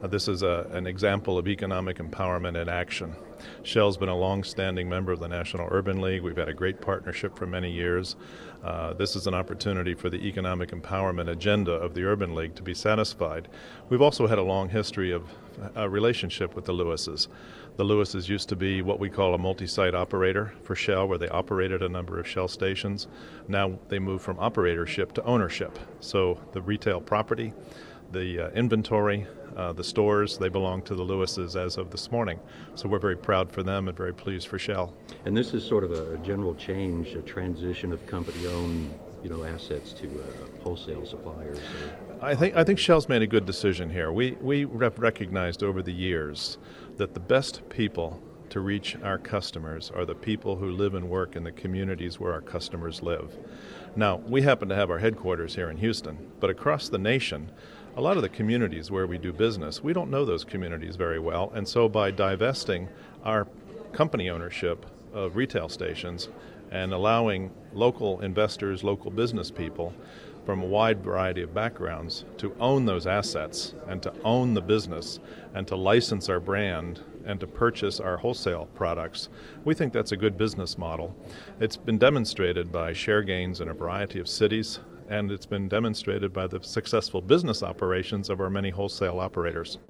This is an example of economic empowerment in action. Shell's been a long-standing member of the National Urban League. We've had a great partnership for many years. This is an opportunity for the economic empowerment agenda of the Urban League to be satisfied. We've also had a long history of a relationship with the Lewises. The Lewises used to be what we call a multi-site operator for Shell, where they operated a number of Shell stations. Now they move from operatorship to ownership. So the retail property, the inventory, the stores, they belong to the Lewises as of this morning. So we're very proud for them and very pleased for Shell. And this is sort of a general change, a transition of company-owned assets to wholesale suppliers. I think Shell's made a good decision here. We have recognized over the years that the best people to reach our customers are the people who live and work in the communities where our customers live. Now, we happen to have our headquarters here in Houston, but across the nation, a lot of the communities where we do business, we don't know those communities very well, and so by divesting our company ownership of retail stations and allowing local investors, local business people from a wide variety of backgrounds to own those assets and to own the business and to license our brand and to purchase our wholesale products, we think that's a good business model. It's been demonstrated by share gains in a variety of cities, and it's been demonstrated by the successful business operations of our many wholesale operators.